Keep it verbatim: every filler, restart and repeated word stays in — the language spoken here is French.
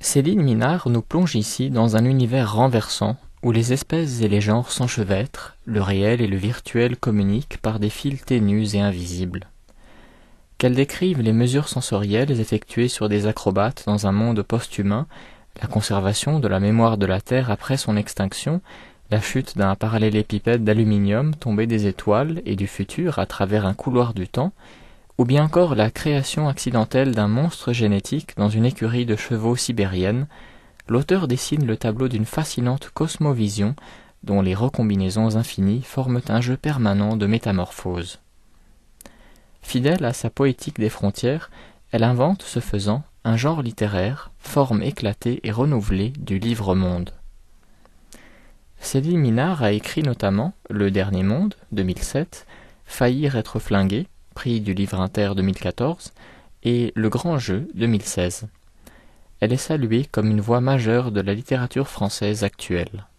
Céline Minard nous plonge ici dans un univers renversant où les espèces et les genres s'enchevêtrent, le réel et le virtuel communiquent par des fils ténus et invisibles. Qu'elle décrive les mesures sensorielles effectuées sur des acrobates dans un monde post-humain, la conservation de la mémoire de la Terre après son extinction, la chute d'un parallélépipède d'aluminium tombé des étoiles et du futur à travers un couloir du temps, ou bien encore la création accidentelle d'un monstre génétique dans une écurie de chevaux sibérienne, l'auteur dessine le tableau d'une fascinante cosmovision dont les recombinaisons infinies forment un jeu permanent de métamorphose. Fidèle à sa poétique des frontières, elle invente, ce faisant, un genre littéraire, forme éclatée et renouvelée du livre-monde. Céline Minard a écrit notamment Le Dernier Monde, deux mille sept, Faillir être flingué, prix du Livre Inter deux mille quatorze, et Le Grand Jeu, deux mille seize. Elle est saluée comme une voix majeure de la littérature française actuelle.